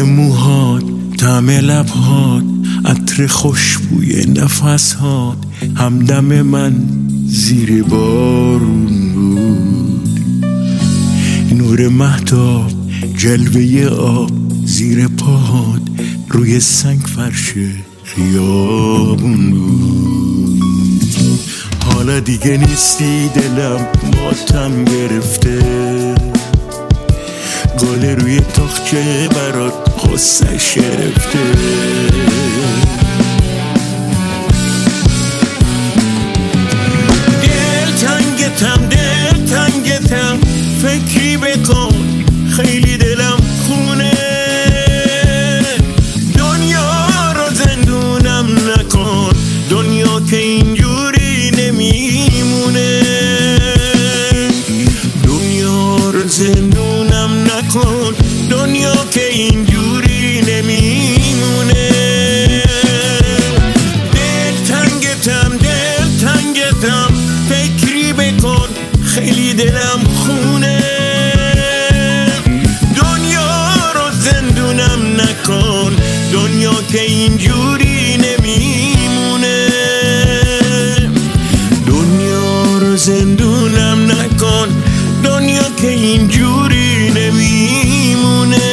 بوی موهات، طعم لبهات، عطر خوشبوی نفسهات، همدم من زیر بارون بود. نور مهتاب، جلوه آب زیر پاهات، روی سنگ فرش خیابون بود. حالا دیگه نیستی، دلم ماتم گرفته، گل روی تاقچه برات قصه‌ش گرفته. دل تنگتم فکری بکن، خیلی دلم خونه، دنیا رو زندونم نکن، دنیا که اینجوری نمیمونه، دنیا رو زندونم نکن، دنیا که اینجوری نمیمونه. دل تنگتم فکری بکن، خیلی دلم خونه، دنیا رو زندونم نکن، دنیا که اینجوری نمیمونه، دنیا رو زندونم نکن، دنیا که اینجوری نمیمونه.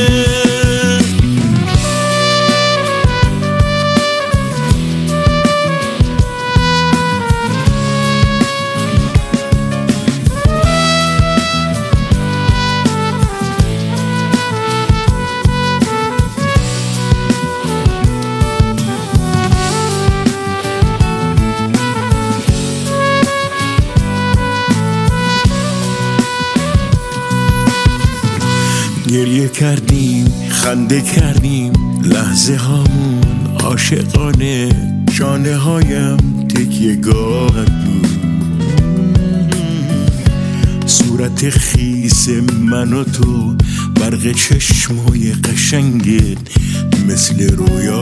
گریه کردیم، خنده کردیم، لحظه هامون عاشقانه، شانه هایم تکیه گاهت بود، صورت خیس من و تو، برق چشمای قشنگت مثل رویا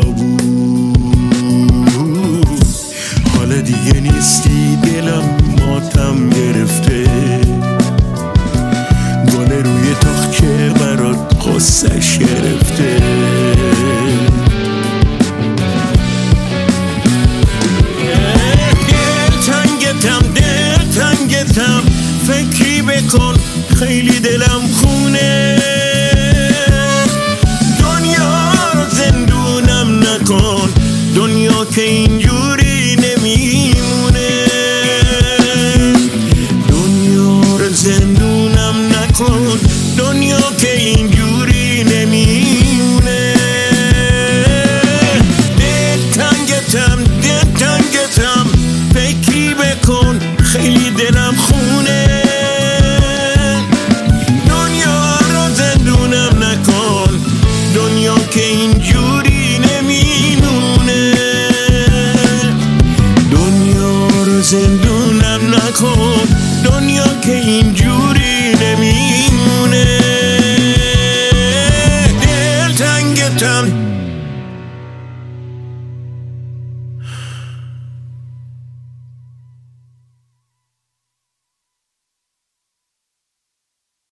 بود. حالا دیگه نیستی، دلم ماتم گرفته، گل روی تاقچه برات قصه‌ش گرفته.